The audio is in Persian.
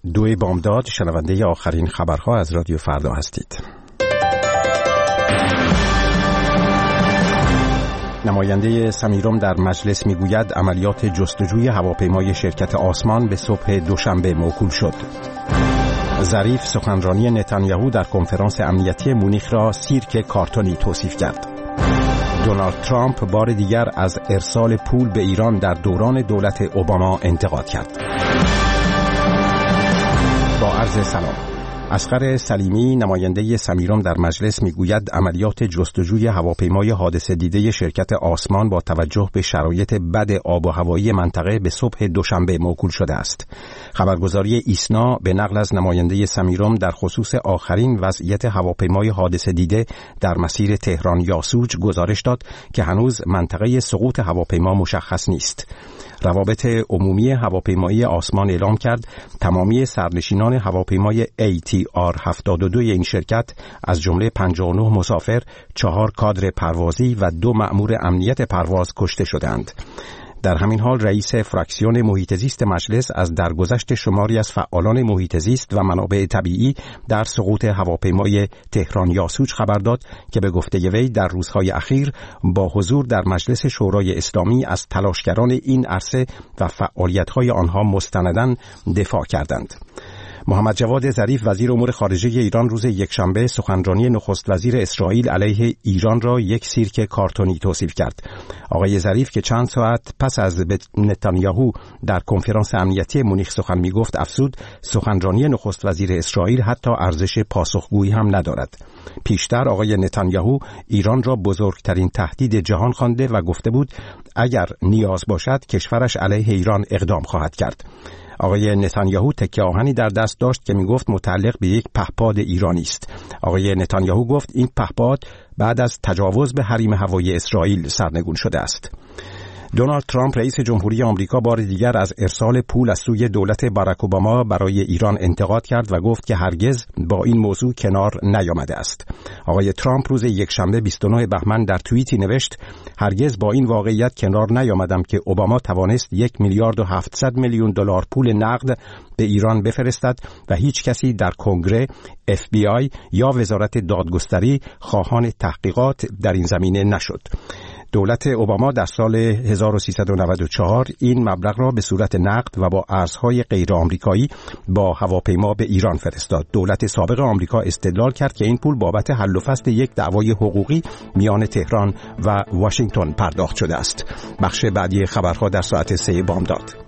2 بامداد شنونده آخرین خبرها از رادیو فردا هستید. نماینده سمیرم در مجلس میگوید عملیات جستجوی هواپیمای شرکت آسمان به صبح دوشنبه موکول شد. ظریف سخنرانی نتانیاهو در کنفرانس امنیتی مونیخ را سیرک کارتونی توصیف کرد. دونالد ترامپ بار دیگر از ارسال پول به ایران در دوران دولت اوباما انتقاد کرد. با عرض سلام. اصغر سلیمی نماینده سمیرم در مجلس میگوید عملیات جستجوی هواپیمای حادثه دیده شرکت آسمان با توجه به شرایط بد آب و هوایی منطقه به صبح دوشنبه موکول شده است. خبرگزاری ایسنا به نقل از نماینده سمیرم در خصوص آخرین وضعیت هواپیمای حادثه دیده در مسیر تهران یاسوج گزارش داد که هنوز منطقه سقوط هواپیما مشخص نیست. روابط عمومی هواپیمایی آسمان اعلام کرد تمامی سرنشینان هواپیمای ATR 72 این شرکت از جمله 59 مسافر، 4 کادر پروازی و 2 مأمور امنیت پرواز کشته شدند. در همین حال رئیس فراکسیون محیط زیست مجلس از درگذشت شماری از فعالان محیط زیست و منابع طبیعی در سقوط هواپیمای تهران یاسوج خبر داد که به گفته وی در روزهای اخیر با حضور در مجلس شورای اسلامی از تلاشگران این عرصه و فعالیت‌های آنها مستنداً دفاع کردند. محمد جواد ظریف وزیر امور خارجه ایران روز یکشنبه سخنرانی نخست وزیر اسرائیل علیه ایران را یک سیرک کارتونی توصیف کرد. آقای ظریف که چند ساعت پس از نتانیاهو در کنفرانس امنیتی مونیخ سخن میگفت افزود سخنرانی نخست وزیر اسرائیل حتی ارزش پاسخگویی هم ندارد. پیشتر آقای نتانیاهو ایران را بزرگترین تهدید جهان خوانده و گفته بود اگر نیاز باشد کشورش علیه ایران اقدام خواهد کرد. آقای نتانیاهو تکه آهنی در دست داشت که میگفت متعلق به یک پهپاد ایرانی است. آقای نتانیاهو گفت این پهپاد بعد از تجاوز به حریم هوایی اسرائیل سرنگون شده است. دونالد ترامپ رئیس جمهوری آمریکا بار دیگر از ارسال پول از سوی دولت باراک اوباما برای ایران انتقاد کرد و گفت که هرگز با این موضوع کنار نیامده است. آقای ترامپ روز یکشنبه 29 بهمن در توییتی نوشت هرگز با این واقعیت کنار نیامدم که اوباما توانست 1 میلیارد و 700 میلیون دلار پول نقد به ایران بفرستد و هیچ کسی در کنگره، FBI یا وزارت دادگستری خواهان تحقیقات در این زمینه نشد. دولت اوباما در سال 1394 این مبلغ را به صورت نقد و با ارزهای غیر آمریکایی با هواپیما به ایران فرستاد. دولت سابق آمریکا استدلال کرد که این پول بابت حل و فصل یک دعوای حقوقی میان تهران و واشنگتن پرداخت شده است. بخش بعدی خبرها در ساعت 3 بامداد.